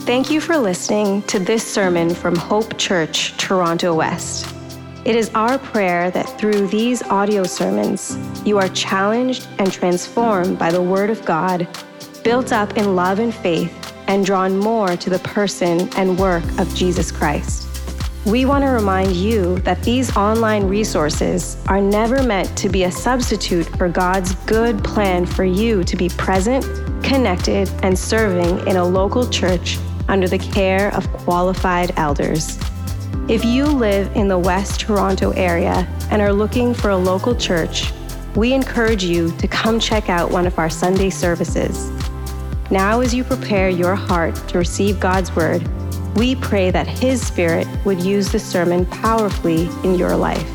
Thank you for listening to this sermon from Hope Church, Toronto West. It is our prayer that through these audio sermons, you are challenged and transformed by the Word of God, built up in love and faith, and drawn more to the person and work of Jesus Christ. We want to remind you that these online resources are never meant to be a substitute for God's good plan for you to be present, connected, and serving in a local church under the care of qualified elders. If you live in the West Toronto area and are looking for a local church, we encourage you to come check out one of our Sunday services. Now, as you prepare your heart to receive God's Word, we pray that His Spirit would use the sermon powerfully in your life.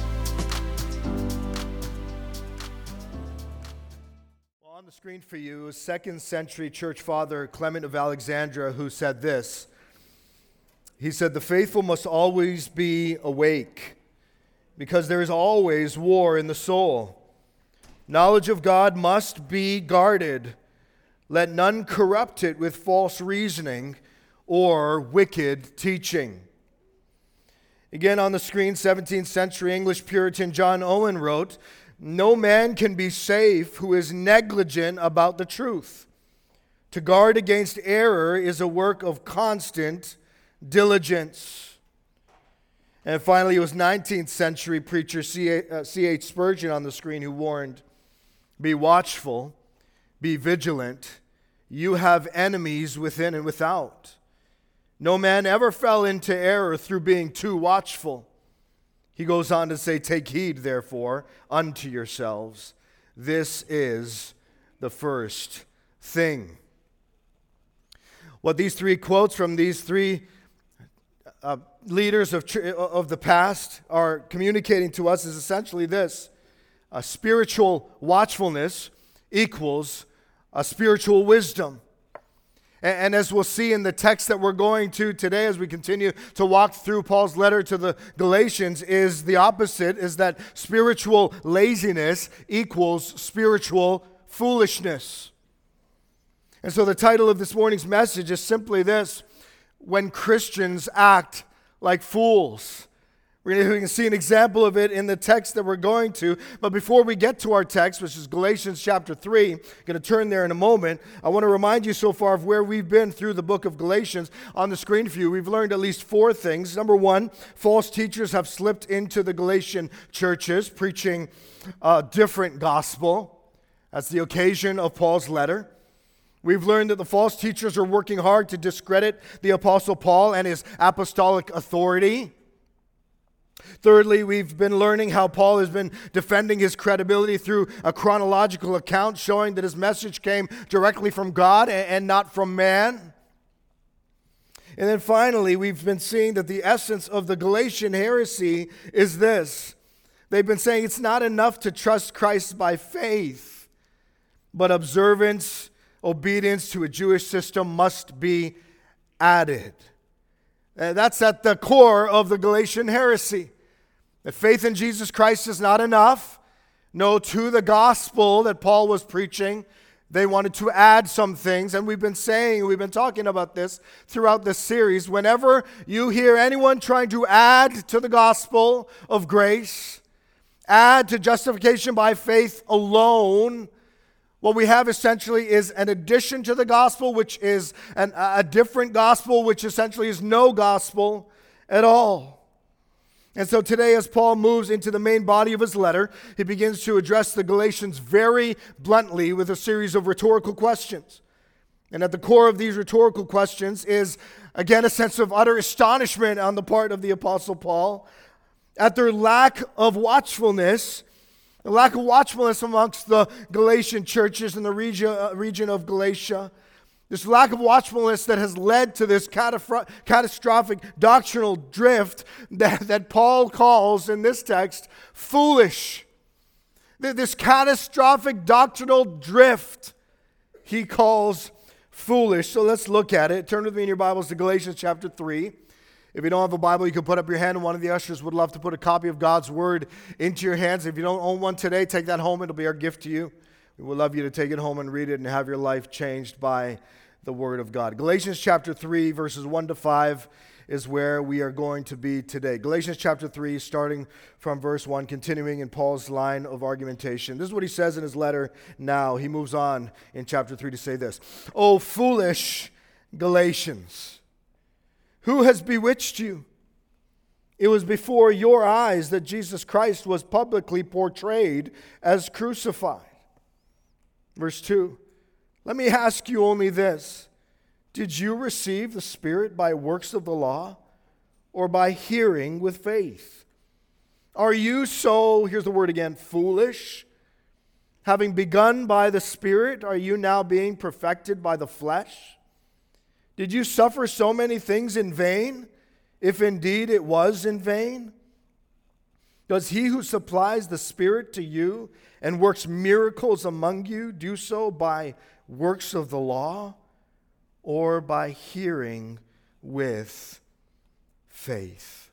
On the screen for you is 2nd century church father Clement of Alexandria, who said this. He said, "The faithful must always be awake, because there is always war in the soul. Knowledge of God must be guarded. Let none corrupt it with false reasoning or wicked teaching." Again on the screen, 17th century English Puritan John Owen wrote, "No man can be safe who is negligent about the truth. To guard against error is a work of constant diligence." And finally, it was 19th century preacher C.H. Spurgeon on the screen who warned, "Be watchful, be vigilant. You have enemies within and without. No man ever fell into error through being too watchful." He goes on to say, "Take heed, therefore, unto yourselves. This is the first thing." What these three quotes from these three leaders of the past are communicating to us is essentially this: a spiritual watchfulness equals a spiritual wisdom. And as we'll see in the text that we're going to today, as we continue to walk through Paul's letter to the Galatians, is the opposite, is that spiritual laziness equals spiritual foolishness. And so the title of this morning's message is simply this: When Christians Act Like Fools. We can see an example of it in the text that we're going to. But before we get to our text, which is Galatians chapter 3, I'm going to turn there in a moment. I want to remind you so far of where we've been through the book of Galatians. On the screen for you, we've learned at least four things. Number one, false teachers have slipped into the Galatian churches, preaching a different gospel. That's the occasion of Paul's letter. We've learned that the false teachers are working hard to discredit the Apostle Paul and his apostolic authority. Thirdly, we've been learning how Paul has been defending his credibility through a chronological account showing that his message came directly from God and not from man. And then finally, we've been seeing that the essence of the Galatian heresy is this. They've been saying it's not enough to trust Christ by faith, but obedience to a Jewish system must be added. That's at the core of the Galatian heresy. That faith in Jesus Christ is not enough. No, to the gospel that Paul was preaching, they wanted to add some things. And we've been talking about this throughout this series. Whenever you hear anyone trying to add to the gospel of grace, add to justification by faith alone, what we have essentially is an addition to the gospel, which is a different gospel, which essentially is no gospel at all. And so today, as Paul moves into the main body of his letter, he begins to address the Galatians very bluntly with a series of rhetorical questions. And at the core of these rhetorical questions is, again, a sense of utter astonishment on the part of the Apostle Paul at their lack of watchfulness. The lack of watchfulness amongst the Galatian churches in the region of Galatia. This lack of watchfulness that has led to this catastrophic doctrinal drift that Paul calls in this text foolish. This catastrophic doctrinal drift he calls foolish. So let's look at it. Turn with me in your Bibles to Galatians chapter 3. If you don't have a Bible, you can put up your hand, and one of the ushers would love to put a copy of God's Word into your hands. If you don't own one today, take that home. It'll be our gift to you. We would love you to take it home and read it and have your life changed by the Word of God. Galatians chapter 3, verses 1 to 5 is where we are going to be today. Galatians chapter 3, starting from verse 1, continuing in Paul's line of argumentation. This is what he says in his letter now. He moves on in chapter 3 to say this. O foolish Galatians, who has bewitched you? It was before your eyes that Jesus Christ was publicly portrayed as crucified. Verse 2, let me ask you only this. Did you receive the Spirit by works of the law or by hearing with faith? Are you so, here's the word again, foolish? Having begun by the Spirit, are you now being perfected by the flesh? Did you suffer so many things in vain, if indeed it was in vain? Does he who supplies the Spirit to you and works miracles among you do so by works of the law or by hearing with faith?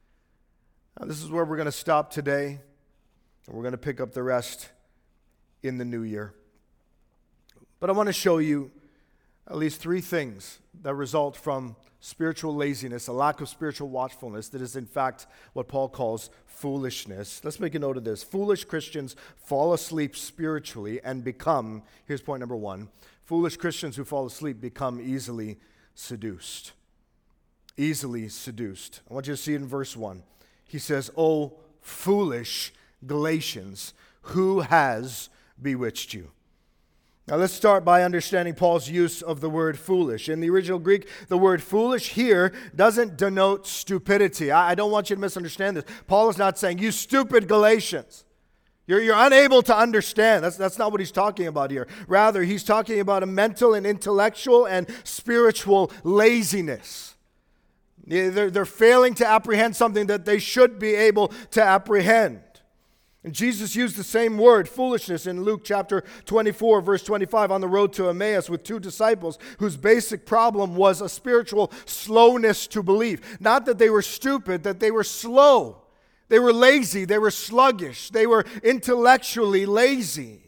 Now, this is where we're going to stop today, and we're going to pick up the rest in the new year. But I want to show you at least three things that result from spiritual laziness, a lack of spiritual watchfulness that is in fact what Paul calls foolishness. Let's make a note of this. Foolish Christians fall asleep spiritually and become, here's point number one, foolish Christians who fall asleep become easily seduced. Easily seduced. I want you to see it in verse 1. He says, O foolish Galatians, who has bewitched you? Now let's start by understanding Paul's use of the word foolish. In the original Greek, the word foolish here doesn't denote stupidity. I don't want you to misunderstand this. Paul is not saying, you stupid Galatians. You're unable to understand. That's not what he's talking about here. Rather, he's talking about a mental and intellectual and spiritual laziness. They're failing to apprehend something that they should be able to apprehend. And Jesus used the same word, foolishness, in Luke chapter 24, verse 25, on the road to Emmaus with two disciples whose basic problem was a spiritual slowness to believe. Not that they were stupid, that they were slow. They were lazy, they were sluggish, they were intellectually lazy.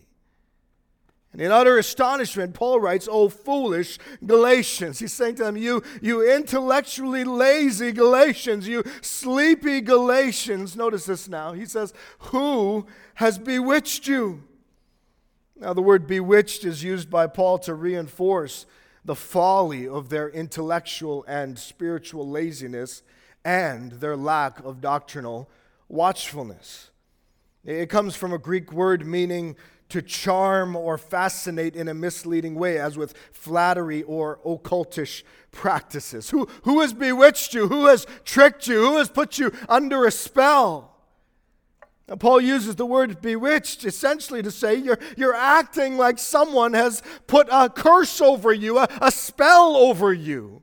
And in utter astonishment, Paul writes, O foolish Galatians. He's saying to them, you intellectually lazy Galatians, you sleepy Galatians. Notice this now. He says, who has bewitched you? Now the word bewitched is used by Paul to reinforce the folly of their intellectual and spiritual laziness and their lack of doctrinal watchfulness. It comes from a Greek word meaning to charm or fascinate in a misleading way, as with flattery or occultish practices. Who has bewitched you? Who has tricked you? Who has put you under a spell? Now, Paul uses the word bewitched essentially to say you're acting like someone has put a curse over you, a spell over you.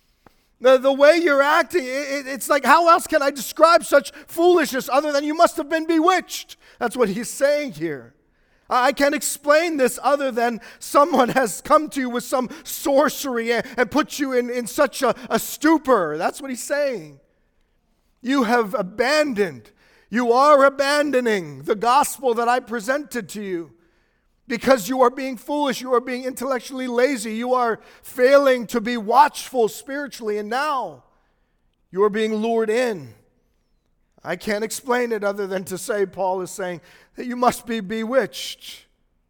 The way you're acting, it's like, how else can I describe such foolishness other than you must have been bewitched? That's what he's saying here. I can't explain this other than someone has come to you with some sorcery and put you in such a stupor. That's what he's saying. You have abandoned, you are abandoning the gospel that I presented to you because you are being foolish, you are being intellectually lazy, you are failing to be watchful spiritually, and now you are being lured in. I can't explain it other than to say, Paul is saying, that you must be bewitched.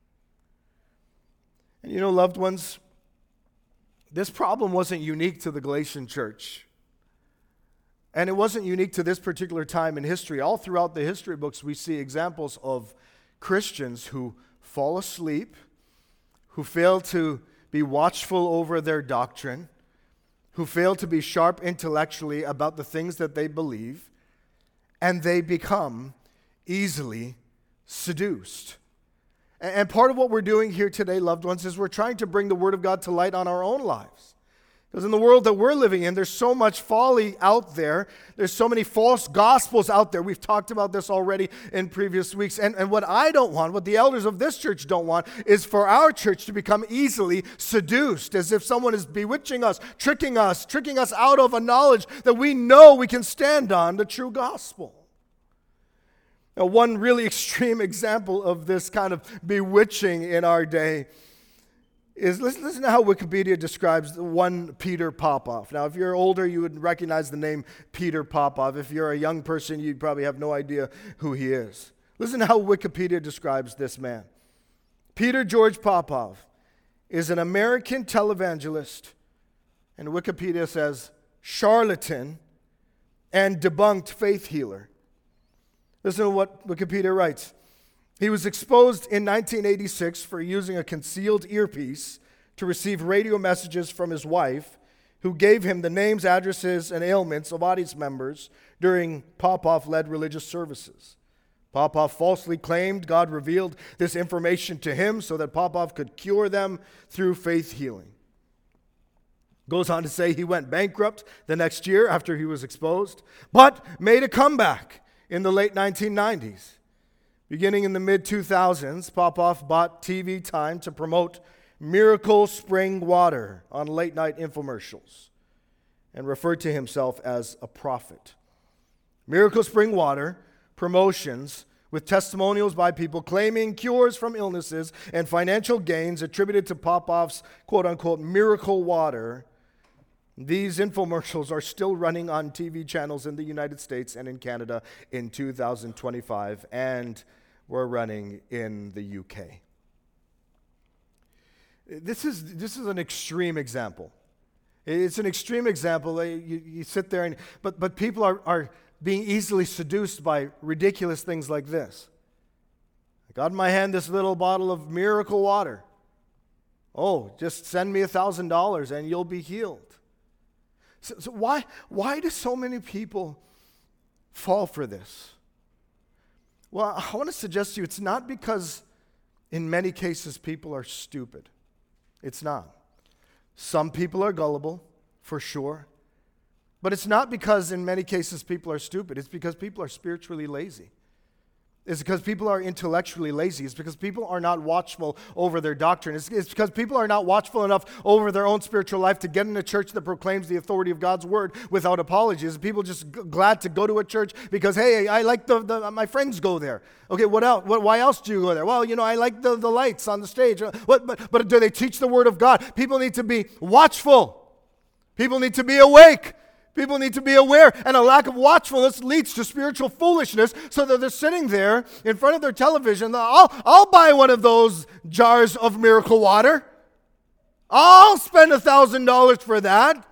And you know, loved ones, this problem wasn't unique to the Galatian church. And it wasn't unique to this particular time in history. All throughout the history books, we see examples of Christians who fall asleep, who fail to be watchful over their doctrine, who fail to be sharp intellectually about the things that they believe, and they become easily seduced. And part of what we're doing here today, loved ones, is we're trying to bring the Word of God to light on our own lives. Because in the world that we're living in, there's so much folly out there. There's so many false gospels out there. We've talked about this already in previous weeks. And what I don't want, what the elders of this church don't want, is for our church to become easily seduced, as if someone is bewitching us, tricking us out of a knowledge that we know we can stand on, the true gospel. Now, one really extreme example of this kind of bewitching in our day is listen to how Wikipedia describes one Peter Popoff. Now, if you're older, you would recognize the name Peter Popoff. If you're a young person, you'd probably have no idea who he is. Listen to how Wikipedia describes this man. Peter George Popoff is an American televangelist, and Wikipedia says charlatan and debunked faith healer. Listen to what Wikipedia writes. He was exposed in 1986 for using a concealed earpiece to receive radio messages from his wife, who gave him the names, addresses, and ailments of audience members during Popoff-led religious services. Popoff falsely claimed God revealed this information to him so that Popoff could cure them through faith healing. Goes on to say he went bankrupt the next year after he was exposed, but made a comeback in the late 1990s. Beginning in the mid-2000s, Popoff bought TV time to promote Miracle Spring Water on late-night infomercials and referred to himself as a prophet. Miracle Spring Water promotions with testimonials by people claiming cures from illnesses and financial gains attributed to Popoff's quote-unquote miracle water. These infomercials are still running on TV channels in the United States and in Canada in 2025, and we're running in the UK. This is an extreme example. It's an extreme example. You sit there, but people are being easily seduced by ridiculous things like this. I got in my hand this little bottle of miracle water. Oh, just send me $1,000 and you'll be healed. So why do so many people fall for this? Well, I want to suggest to you it's not because in many cases people are stupid. It's not. Some people are gullible, for sure. But it's not because in many cases people are stupid. It's because people are spiritually lazy. It's because people are intellectually lazy. It's because people are not watchful over their doctrine. It's because people are not watchful enough over their own spiritual life to get in a church that proclaims the authority of God's word without apologies. People just glad to go to a church because, hey, I like my friends go there. Okay, what else? Why else do you go there? Well, I like the lights on the stage. But do they teach the word of God? People need to be watchful. People need to be awake. People need to be aware, and a lack of watchfulness leads to spiritual foolishness, so that they're sitting there in front of their television. I'll buy one of those jars of miracle water. I'll spend $1,000 for that.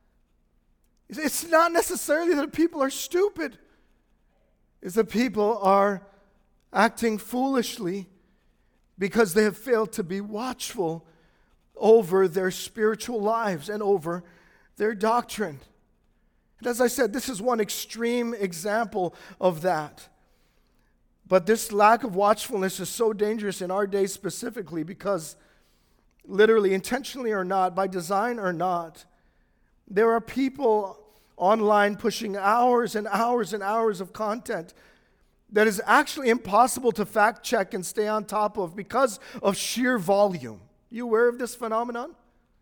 It's not necessarily that people are stupid. It's that people are acting foolishly because they have failed to be watchful over their spiritual lives and over their doctrine. And as I said, this is one extreme example of that. But this lack of watchfulness is so dangerous in our day specifically because literally, intentionally or not, by design or not, there are people online pushing hours and hours and hours of content that is actually impossible to fact check and stay on top of because of sheer volume. You aware of this phenomenon?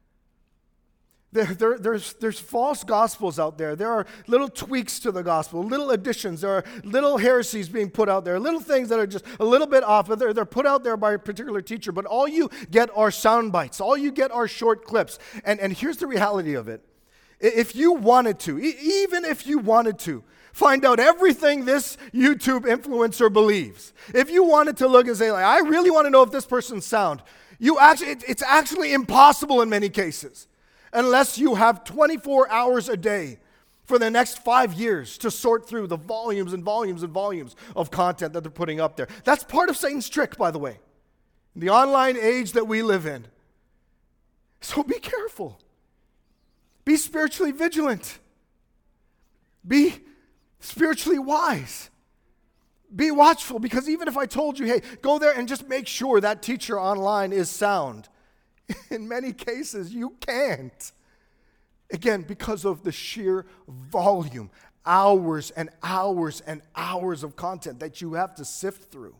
There's false gospels out there. There are little tweaks to the gospel, little additions. There are little heresies being put out there, little things that are just a little bit off. They're put out there by a particular teacher, but all you get are sound bites. All you get are short clips. And here's the reality of it. If you wanted to, even if you wanted to, find out everything this YouTube influencer believes, if you wanted to look and say, like, I really want to know if this person's sound, it's actually impossible in many cases. Unless you have 24 hours a day for the next 5 years to sort through the volumes and volumes and volumes of content that they're putting up there. That's part of Satan's trick, by the way, in the online age that we live in. So be careful. Be spiritually vigilant. Be spiritually wise. Be watchful, because even if I told you, hey, go there and just make sure that teacher online is sound, in many cases, you can't. Again, because of the sheer volume, hours and hours and hours of content that you have to sift through.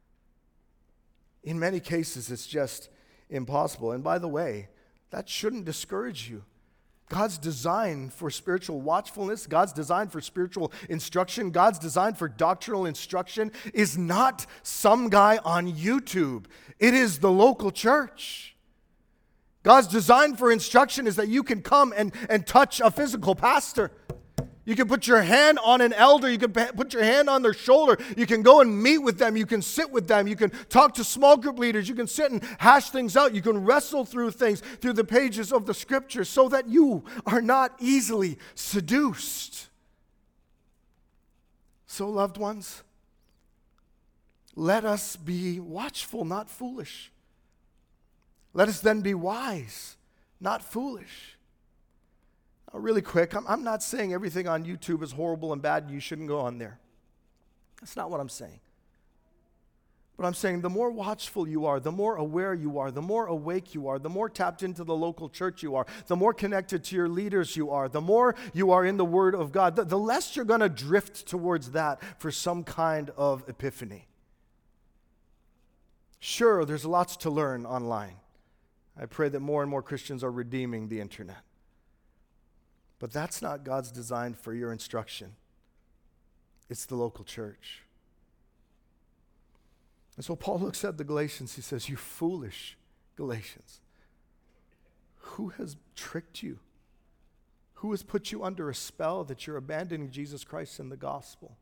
In many cases, it's just impossible. And by the way, that shouldn't discourage you. God's design for spiritual watchfulness, God's design for spiritual instruction, God's design for doctrinal instruction is not some guy on YouTube. It is the local church. God's design for instruction is that you can come and touch a physical pastor. You can put your hand on an elder. You can put your hand on their shoulder. You can go and meet with them. You can sit with them. You can talk to small group leaders. You can sit and hash things out. You can wrestle through things through the pages of the Scripture so that you are not easily seduced. So, loved ones, let us be watchful, not foolish. Let us then be wise, not foolish. Really quick, I'm not saying everything on YouTube is horrible and bad and you shouldn't go on there. That's not what I'm saying. But I'm saying the more watchful you are, the more aware you are, the more awake you are, the more tapped into the local church you are, the more connected to your leaders you are, the more you are in the Word of God, the less you're going to drift towards that for some kind of epiphany. Sure, there's lots to learn online. I pray that more and more Christians are redeeming the internet. But that's not God's design for your instruction. It's the local church. And so Paul looks at the Galatians. He says, you foolish Galatians. Who has tricked you? Who has put you under a spell that you're abandoning Jesus Christ and the gospel?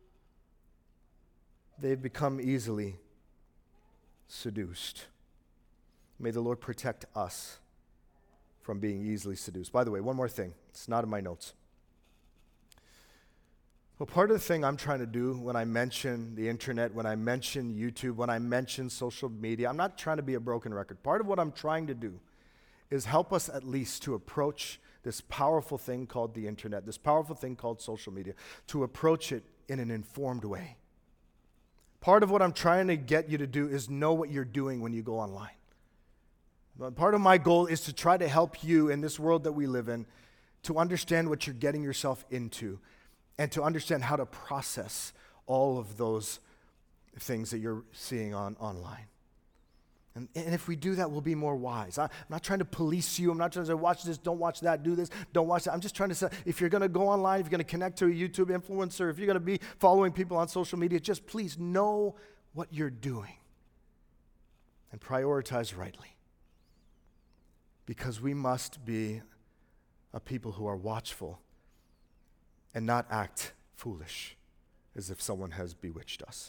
They've become easily seduced. May the Lord protect us from being easily seduced. By the way, one more thing. It's not in my notes. Well, part of the thing I'm trying to do when I mention the internet, when I mention YouTube, when I mention social media, I'm not trying to be a broken record. Part of what I'm trying to do is help us at least to approach this powerful thing called the internet, this powerful thing called social media, to approach it in an informed way. Part of what I'm trying to get you to do is know what you're doing when you go online. But part of my goal is to try to help you in this world that we live in to understand what you're getting yourself into and to understand how to process all of those things that you're seeing online. And if we do that, we'll be more wise. I'm not trying to police you. I'm not trying to say, watch this, don't watch that, do this, don't watch that. I'm just trying to say, if you're going to go online, if you're going to connect to a YouTube influencer, if you're going to be following people on social media, just please know what you're doing and prioritize rightly. Because we must be a people who are watchful and not act foolish as if someone has bewitched us.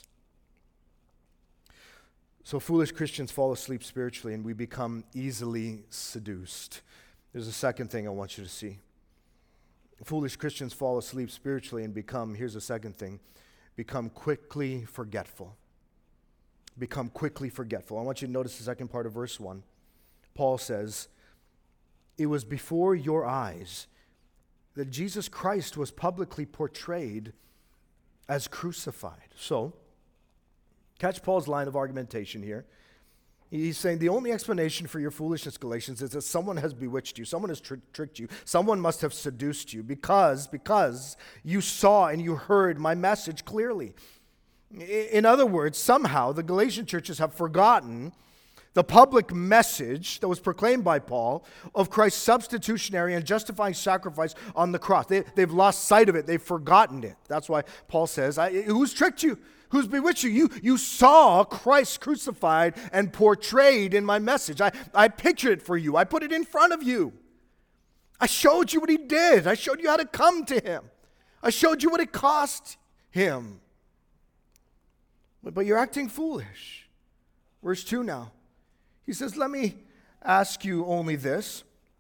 So foolish Christians fall asleep spiritually and we become easily seduced. There's a second thing I want you to see. Foolish Christians fall asleep spiritually and here's the second thing, become quickly forgetful. Become quickly forgetful. I want you to notice the second part of verse 1. Paul says, it was before your eyes that Jesus Christ was publicly portrayed as crucified. So, catch Paul's line of argumentation here. He's saying the only explanation for your foolishness, Galatians, is that someone has bewitched you. Someone has tricked you. Someone must have seduced you because you saw and you heard my message clearly. In other words, somehow the Galatian churches have forgotten the public message that was proclaimed by Paul of Christ's substitutionary and justifying sacrifice on the cross. They've lost sight of it. They've forgotten it. That's why Paul says, who's tricked you? Who's bewitched you? You saw Christ crucified and portrayed in my message. I pictured it for you. I put it in front of you. I showed you what he did. I showed you how to come to him. I showed you what it cost him. But you're acting foolish. Verse 2 now. He says, let me ask you only this.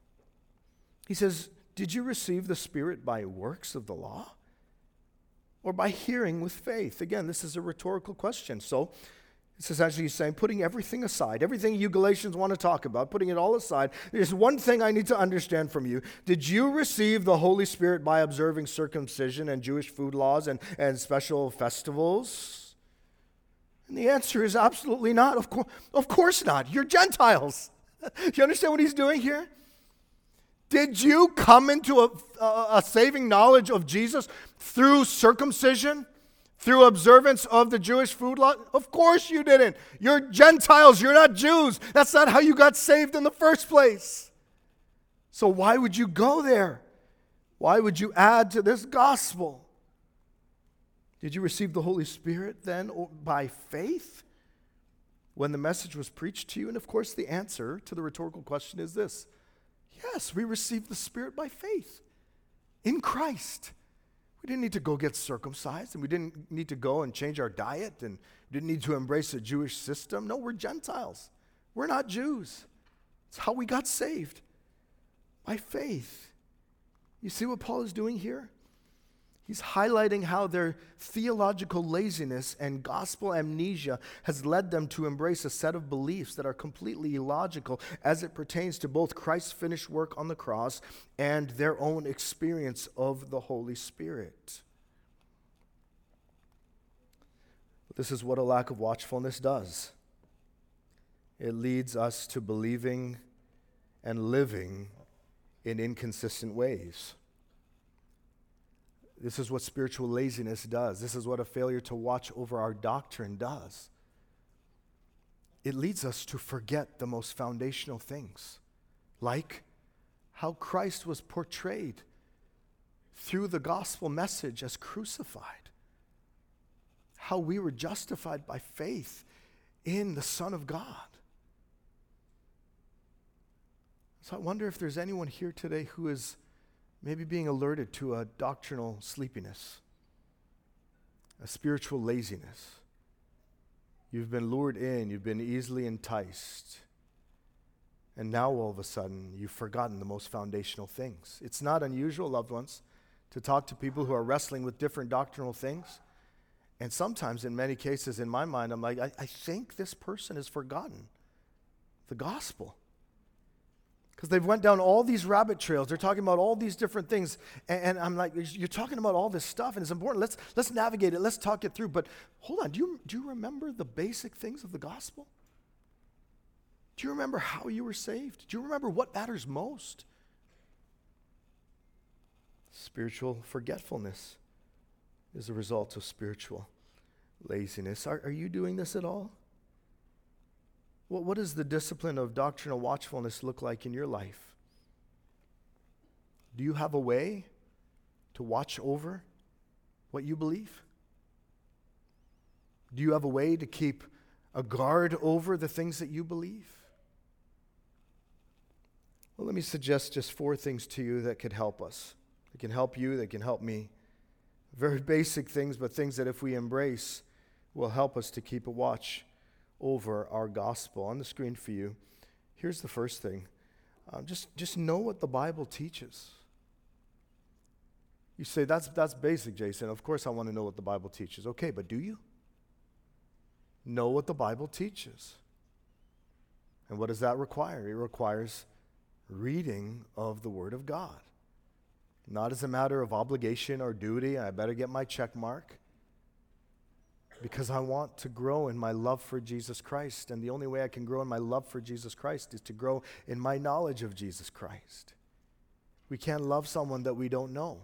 He says, did you receive the Spirit by works of the law or by hearing with faith? Again, this is a rhetorical question. So it's essentially saying, putting everything aside, everything you Galatians want to talk about, putting it all aside, there's one thing I need to understand from you. Did you receive the Holy Spirit by observing circumcision and Jewish food laws and special festivals? And the answer is absolutely not. Of course not. You're Gentiles. Do you understand what he's doing here? Did you come into a saving knowledge of Jesus through circumcision, through observance of the Jewish food law? Of course you didn't. You're Gentiles. You're not Jews. That's not how you got saved in the first place. So why would you go there? Why would you add to this gospel? Did you receive the Holy Spirit then by faith? when the message was preached to you? And of course, the answer to the rhetorical question is this: yes, we received the Spirit by faith in Christ. We didn't need to go get circumcised, and we didn't need to go and change our diet, and we didn't need to embrace a Jewish system. No, we're Gentiles. We're not Jews. It's how we got saved, by faith. You see what Paul is doing here? He's highlighting how their theological laziness and gospel amnesia has led them to embrace a set of beliefs that are completely illogical as it pertains to both Christ's finished work on the cross and their own experience of the Holy Spirit. But this is what a lack of watchfulness does. It leads us to believing and living in inconsistent ways. This is what spiritual laziness does. This is what a failure to watch over our doctrine does. It leads us to forget the most foundational things, like how Christ was portrayed through the gospel message as crucified, how we were justified by faith in the Son of God. So I wonder if there's anyone here today who is maybe being alerted to a doctrinal sleepiness, a spiritual laziness. You've been lured in, you've been easily enticed, and now all of a sudden you've forgotten the most foundational things. It's not unusual, loved ones, to talk to people who are wrestling with different doctrinal things, and sometimes, in many cases, in my mind, I'm like, I think this person has forgotten the gospel. Because they've went down all these rabbit trails. They're talking about all these different things. And I'm like, you're talking about all this stuff, and it's important. Let's navigate it. Let's talk it through. But hold on, do you remember the basic things of the gospel? Do you remember how you were saved? Do you remember what matters most? Spiritual forgetfulness is a result of spiritual laziness. Are you doing this at all? What does the discipline of doctrinal watchfulness look like in your life? Do you have a way to watch over what you believe? Do you have a way to keep a guard over the things that you believe? Well, let me suggest just 4 things to you that could help us. That can help you, that can help me. Very basic things, but things that if we embrace will help us to keep a watch over our gospel. On the screen for you, here's the first thing. Just know what the Bible teaches. You say, that's basic, Jason. Of course I want to know what the Bible teaches. Okay, but do you? Know what the Bible teaches. And what does that require? It requires reading of the Word of God. Not as a matter of obligation or duty, I better get my check mark. Because I want to grow in my love for Jesus Christ. And the only way I can grow in my love for Jesus Christ is to grow in my knowledge of Jesus Christ. We can't love someone that we don't know.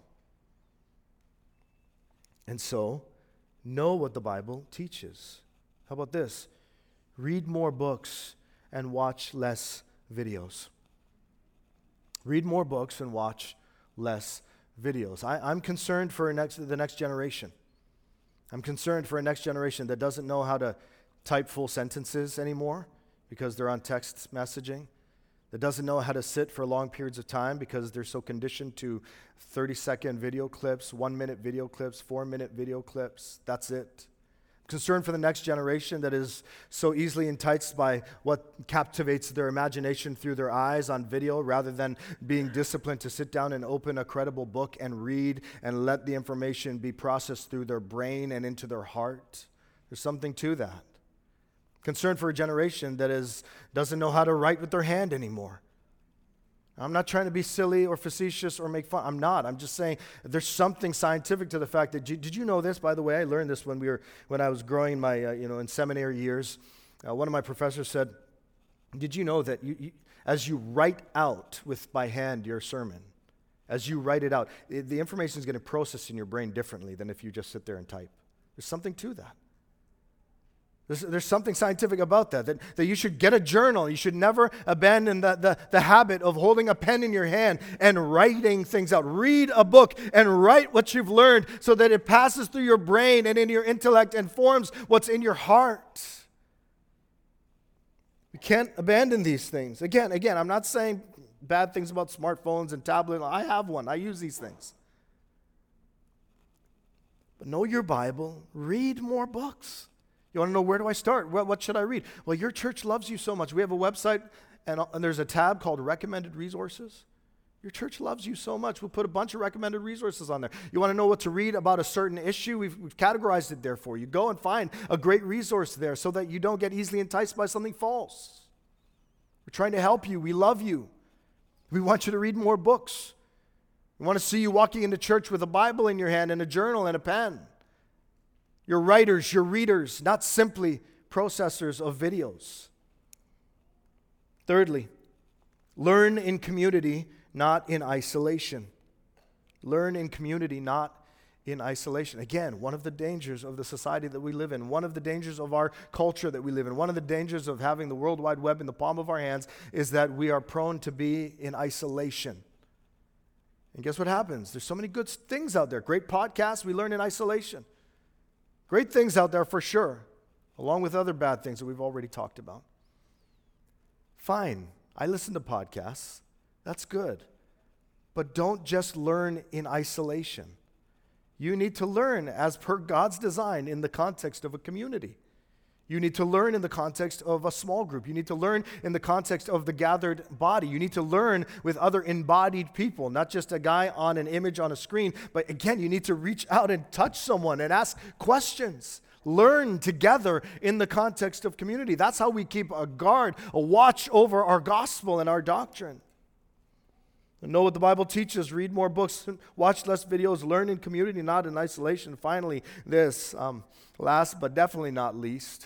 And so, know what the Bible teaches. How about this? Read more books and watch less videos. Read more books and watch less videos. I'm concerned for the next generation. I'm concerned for a next generation that doesn't know how to type full sentences anymore because they're on text messaging, that doesn't know how to sit for long periods of time because they're so conditioned to 30-second video clips, 1-minute video clips, 4-minute video clips. That's it. I'm concerned for the next generation that is so easily enticed by what captivates their imagination through their eyes on video rather than being disciplined to sit down and open a credible book and read and let the information be processed through their brain and into their heart. There's something to that. Concerned for a generation that doesn't know how to write with their hand anymore. I'm not trying to be silly or facetious or make fun. I'm not. I'm just saying there's something scientific to the fact that, did you know this, by the way? I learned this when I was growing my, in seminary years. One of my professors said, did you know that as you write out by hand your sermon, as you write it out, the information is going to process in your brain differently than if you just sit there and type. There's something to that. There's something scientific about that you should get a journal. You should never abandon the habit of holding a pen in your hand and writing things out. Read a book and write what you've learned so that it passes through your brain and into your intellect and forms what's in your heart. can't abandon these things. Again, I'm not saying bad things about smartphones and tablets. I have one. I use these things. But know your Bible. Read more books. You want to know, where do I start? What should I read? Well, your church loves you so much. We have a website, and there's a tab called Recommended Resources. Your church loves you so much. We'll put a bunch of recommended resources on there. You want to know what to read about a certain issue? We've categorized it there for you. Go and find a great resource there so that you don't get easily enticed by something false. We're trying to help you. We love you. We want you to read more books. We want to see you walking into church with a Bible in your hand and a journal and a pen. You're writers, you're readers, not simply processors of videos. Thirdly, learn in community, not in isolation. Learn in community, not in isolation. Again, one of the dangers of the society that we live in, one of the dangers of our culture that we live in, one of the dangers of having the World Wide Web in the palm of our hands is that we are prone to be in isolation. And guess what happens? There's so many good things out there. Great podcasts, we learn in isolation. Great things out there for sure, along with other bad things that we've already talked about. Fine, I listen to podcasts. That's good. But don't just learn in isolation. You need to learn as per God's design in the context of a community. You need to learn in the context of a small group. You need to learn in the context of the gathered body. You need to learn with other embodied people, not just a guy on an image on a screen. But again, you need to reach out and touch someone and ask questions. Learn together in the context of community. That's how we keep a guard, a watch over our gospel and our doctrine. And know what the Bible teaches. Read more books, watch less videos, learn in community, not in isolation. Finally, this, last but definitely not least,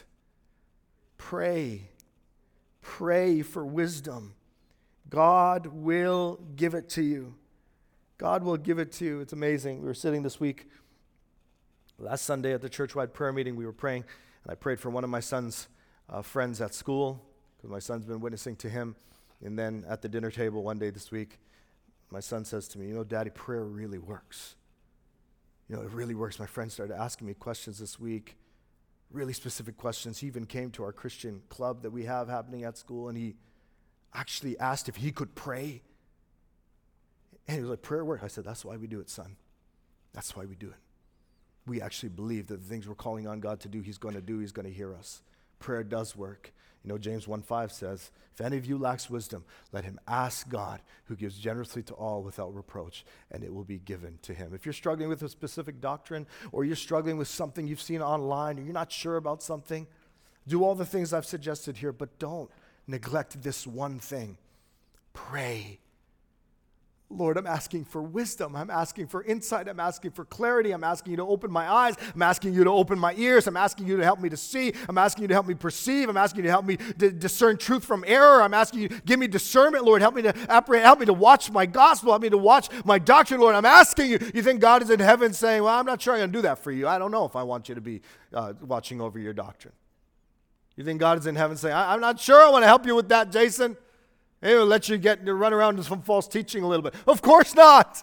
pray. Pray for wisdom. God will give it to you. God will give it to you. It's amazing. We were sitting this week, last Sunday at the church-wide prayer meeting, we were praying, and I prayed for one of my son's friends at school, because my son's been witnessing to him. And then at the dinner table one day this week, my son says to me, Daddy, prayer really works. It really works. My friend started asking me questions this week, really specific questions. He even came to our Christian club that we have happening at school, and he actually asked if he could pray. And he was like, prayer works. I said, that's why we do it, son. That's why we do it. We actually believe that the things we're calling on God to do, He's going to do. He's going to hear us. Prayer does work. James 1:5 says, if any of you lacks wisdom, let him ask God, who gives generously to all without reproach, and it will be given to him. If you're struggling with a specific doctrine, or you're struggling with something you've seen online, or you're not sure about something, do all the things I've suggested here, but don't neglect this one thing. Pray. Lord, I'm asking for wisdom. I'm asking for insight. I'm asking for clarity. I'm asking you to open my eyes. I'm asking you to open my ears. I'm asking you to help me to see. I'm asking you to help me perceive. I'm asking you to help me discern truth from error. I'm asking you to give me discernment, Lord. Help me to apprehend. Help me to watch my gospel. Help me to watch my doctrine, Lord. I'm asking you. You think God is in heaven saying, well, I'm not sure I'm going to do that for you. I don't know if I want you to be watching over your doctrine. You think God is in heaven saying, I'm not sure I want to help you with that, Jason. It will let you run around with some false teaching a little bit. Of course not.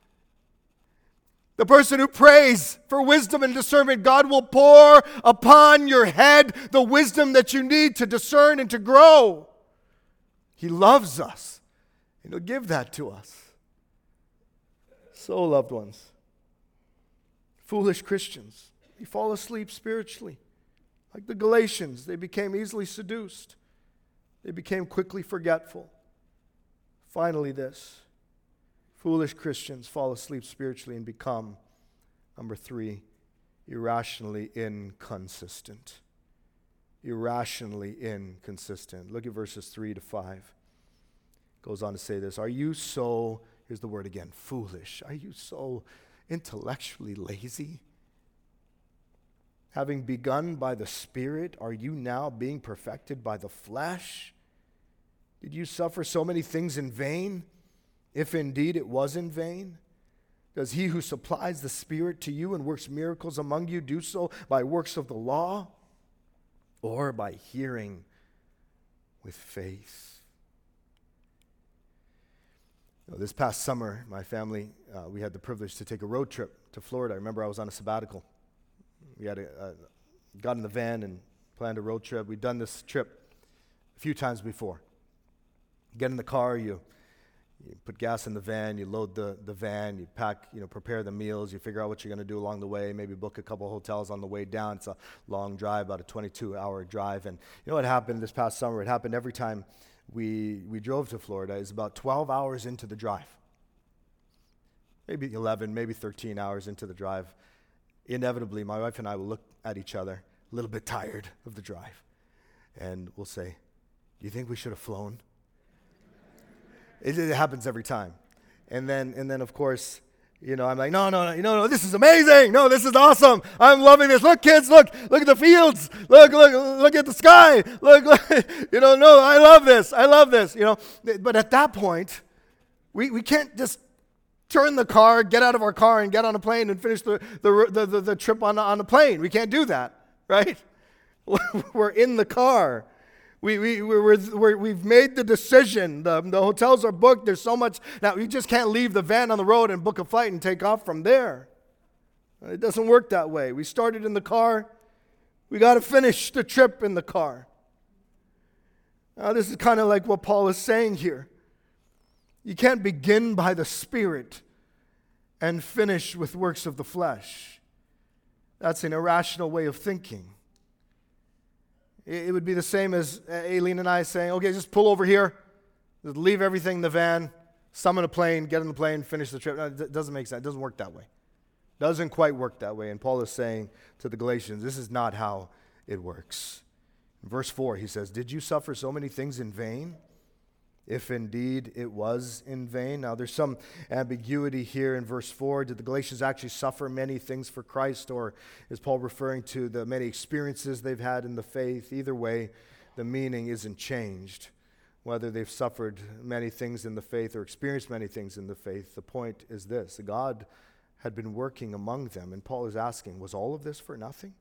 The person who prays for wisdom and discernment, God will pour upon your head the wisdom that you need to discern and to grow. He loves us, and He'll give that to us. So, loved ones, foolish Christians, they fall asleep spiritually. Like the Galatians, they became easily seduced. They became quickly forgetful. Finally, this. Foolish Christians fall asleep spiritually and become, number 3, irrationally inconsistent. Irrationally inconsistent. Look at verses 3 to 5. It goes on to say this. Are you so, here's the word again, foolish? Are you so intellectually lazy? Having begun by the Spirit, are you now being perfected by the flesh? Did you suffer so many things in vain, if indeed it was in vain? Does He who supplies the Spirit to you and works miracles among you do so by works of the law or by hearing with faith? This past summer, my family, we had the privilege to take a road trip to Florida. I remember I was on a sabbatical. We had got in the van and planned a road trip. We'd done this trip few times before. Get in the car, you put gas in the van, you load the van, you pack, prepare the meals, you figure out what you're going to do along the way, maybe book a couple hotels on the way down. It's a long drive, about a 22-hour drive. And you know what happened this past summer? It happened every time we drove to Florida. It's about 12 hours into the drive. Maybe 11, maybe 13 hours into the drive. Inevitably, my wife and I will look at each other, a little bit tired of the drive, and we'll say, "Do you think we should have flown?" It happens every time. And then of course, I'm like, no, this is amazing. No, this is awesome. I'm loving this. Look, kids, look at the fields. Look at the sky. Look, no, I love this. But at that point, we can't just turn the car, get out of our car, and get on a plane and finish the trip on the plane. We can't do that, right? We're in the car. We've made the decision. The hotels are booked. There's so much. Now, you just can't leave the van on the road and book a flight and take off from there. It doesn't work that way. We started in the car. We got to finish the trip in the car. Now, this is kind of like what Paul is saying here. You can't begin by the Spirit and finish with works of the flesh. That's an irrational way of thinking. It would be the same as Aileen and I saying, okay, just pull over here, just leave everything in the van, summon a plane, get in the plane, finish the trip. No, it doesn't make sense. It doesn't work that way. It doesn't quite work that way. And Paul is saying to the Galatians, this is not how it works. In verse 4, he says, did you suffer so many things in vain? If indeed it was in vain. Now there's some ambiguity here in verse 4. Did the Galatians actually suffer many things for Christ, or is Paul referring to the many experiences they've had in the faith? Either way, the meaning isn't changed. Whether they've suffered many things in the faith or experienced many things in the faith, the point is this: God had been working among them, and Paul is asking, was all of this for nothing?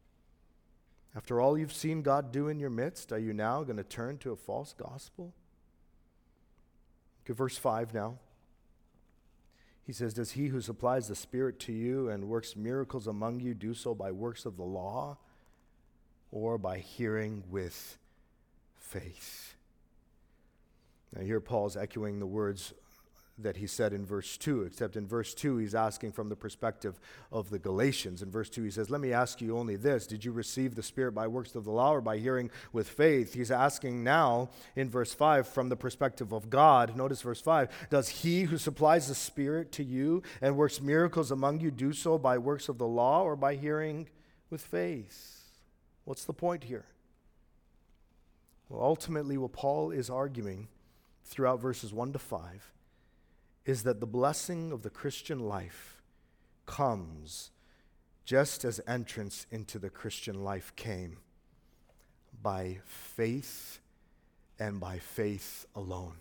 After all you've seen God do in your midst, are you now going to turn to a false gospel? Look at verse 5 now. He says, does he who supplies the Spirit to you and works miracles among you do so by works of the law or by hearing with faith? Now here Paul's echoing the words that he said in verse 2, except in verse 2 he's asking from the perspective of the Galatians. In verse 2 he says, let me ask you only this: did you receive the Spirit by works of the law or by hearing with faith? He's asking now in verse 5 from the perspective of God. Notice verse 5, does he who supplies the Spirit to you and works miracles among you do so by works of the law or by hearing with faith? What's the point here? Well, ultimately what Paul is arguing throughout verses 1 to 5 is that the blessing of the Christian life comes just as entrance into the Christian life came, by faith and by faith alone.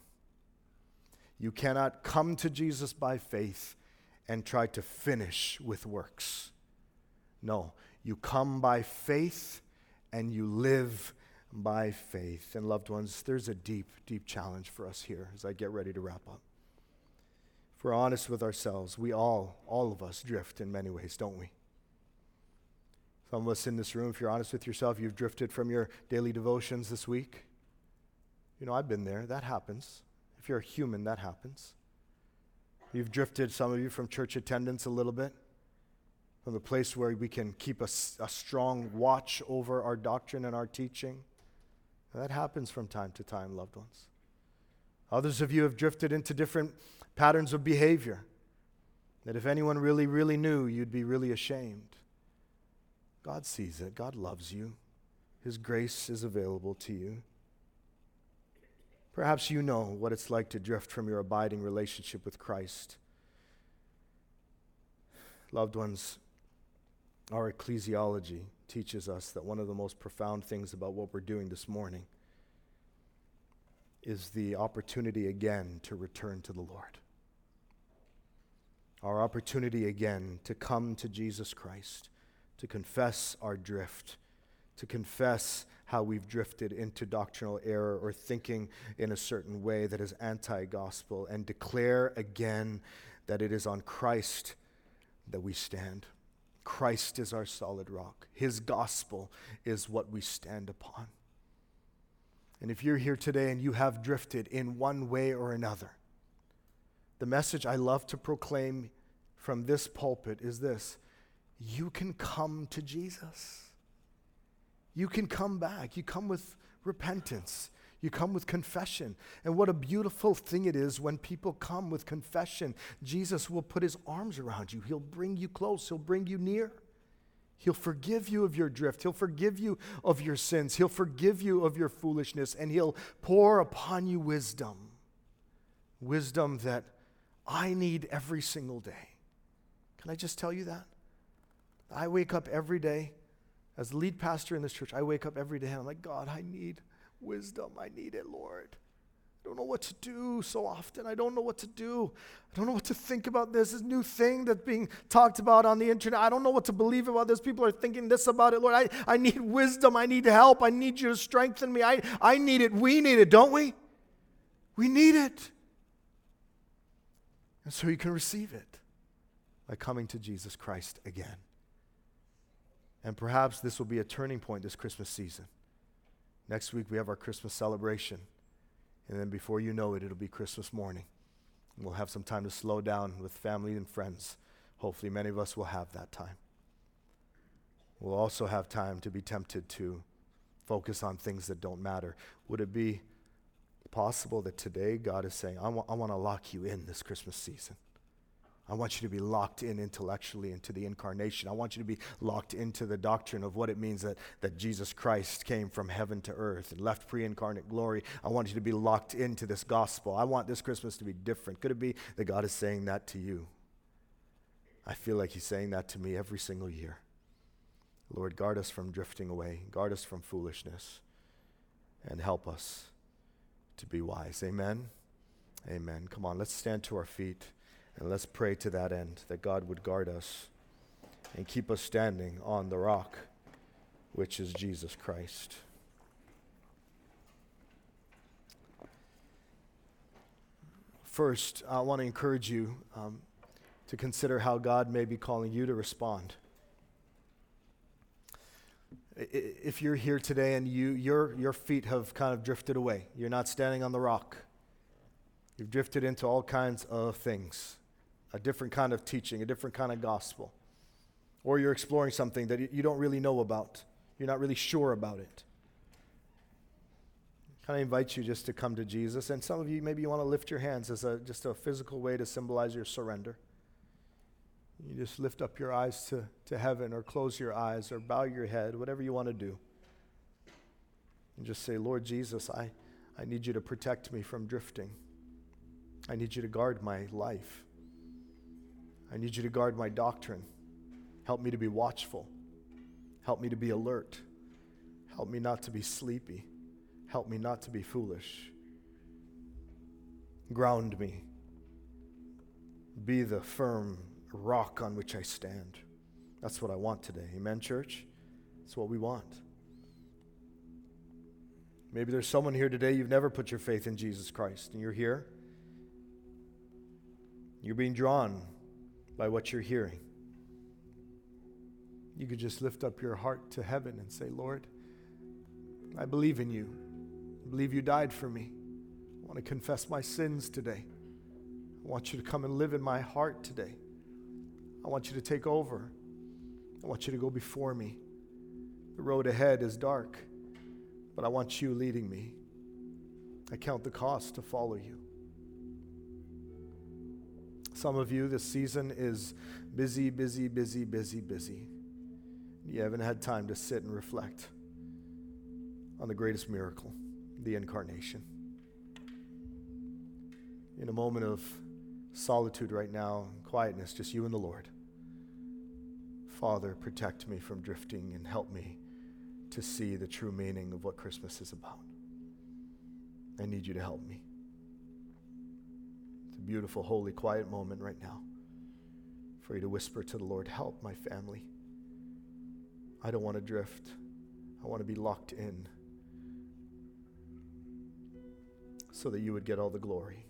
You cannot come to Jesus by faith and try to finish with works. No, you come by faith and you live by faith. And loved ones, there's a deep, deep challenge for us here as I get ready to wrap up. If we're honest with ourselves, we all of us drift in many ways, don't we? Some of us in this room, if you're honest with yourself, you've drifted from your daily devotions this week. I've been there. That happens. If you're a human, that happens. You've drifted, some of you, from church attendance a little bit, from the place where we can keep a strong watch over our doctrine and our teaching. That happens from time to time, loved ones. Others of you have drifted into different patterns of behavior that if anyone really, really knew, you'd be really ashamed. God sees it. God loves you. His grace is available to you. Perhaps you know what it's like to drift from your abiding relationship with Christ. Loved ones, our ecclesiology teaches us that one of the most profound things about what we're doing this morning is the opportunity again to return to the Lord. Our opportunity again to come to Jesus Christ, to confess our drift, to confess how we've drifted into doctrinal error or thinking in a certain way that is anti-gospel, and declare again that it is on Christ that we stand. Christ is our solid rock. His gospel is what we stand upon. And if you're here today and you have drifted in one way or another, the message I love to proclaim from this pulpit is this: you can come to Jesus. You can come back. You come with repentance. You come with confession. And what a beautiful thing it is when people come with confession. Jesus will put his arms around you. He'll bring you close. He'll bring you near. He'll forgive you of your drift. He'll forgive you of your sins. He'll forgive you of your foolishness. And he'll pour upon you wisdom. Wisdom that I need every single day. Can I just tell you that? I wake up every day, as the lead pastor in this church, I wake up every day and I'm like, God, I need wisdom. I need it, Lord. I don't know what to do so often. I don't know what to do. I don't know what to think about this new thing that's being talked about on the internet. I don't know what to believe about this. People are thinking this about it. Lord, I need wisdom. I need help. I need you to strengthen me. I need it. We need it, don't we? We need it. And so you can receive it by coming to Jesus Christ again. And perhaps this will be a turning point this Christmas season. Next week we have our Christmas celebration. And then before you know it, it'll be Christmas morning. And we'll have some time to slow down with family and friends. Hopefully many of us will have that time. We'll also have time to be tempted to focus on things that don't matter. Would it be possible that today God is saying, I want to lock you in this Christmas season. I want you to be locked in intellectually into the incarnation. I want you to be locked into the doctrine of what it means that Jesus Christ came from heaven to earth and left pre-incarnate glory. I want you to be locked into this gospel. I want this Christmas to be different. Could it be that God is saying that to you? I feel like he's saying that to me every single year. Lord, guard us from drifting away. Guard us from foolishness. And help us to be wise. Amen? Amen. Come on, let's stand to our feet. And let's pray to that end, that God would guard us and keep us standing on the rock, which is Jesus Christ. First, I want to encourage you to consider how God may be calling you to respond. If you're here today and your feet have kind of drifted away, you're not standing on the rock. You've drifted into all kinds of things. A different kind of teaching, a different kind of gospel. Or you're exploring something that you don't really know about. You're not really sure about it. Can I invite you just to come to Jesus? And some of you, maybe you want to lift your hands as just a physical way to symbolize your surrender. You just lift up your eyes to heaven, or close your eyes, or bow your head, whatever you want to do. And just say, Lord Jesus, I need you to protect me from drifting. I need you to guard my life. I need you to guard my doctrine. Help me to be watchful. Help me to be alert. Help me not to be sleepy. Help me not to be foolish. Ground me. Be the firm rock on which I stand. That's what I want today. Amen, church? That's what we want. Maybe there's someone here today, you've never put your faith in Jesus Christ, and you're here. You're being drawn by what you're hearing. You could just lift up your heart to heaven and say, Lord, I believe in you. I believe you died for me. I want to confess my sins today. I want you to come and live in my heart today. I want you to take over. I want you to go before me. The road ahead is dark, but I want you leading me. I count the cost to follow you. Some of you, this season is busy, busy, busy, busy, busy. You haven't had time to sit and reflect on the greatest miracle, the incarnation. In a moment of solitude right now, quietness, just you and the Lord. Father, protect me from drifting and help me to see the true meaning of what Christmas is about. I need you to help me. It's a beautiful, holy, quiet moment right now for you to whisper to the Lord, help my family. I don't want to drift. I want to be locked in so that you would get all the glory.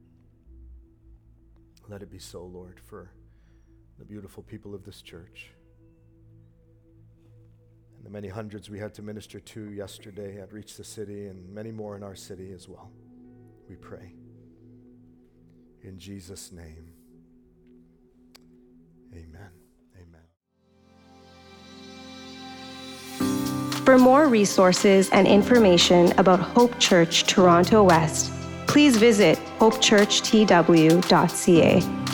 Let it be so, Lord, for the beautiful people of this church. and the many hundreds we had to minister to yesterday at Reach the City, and many more in our city as well. We pray. In Jesus' name, amen. For more resources and information about Hope Church Toronto West, please visit hopechurchtw.ca.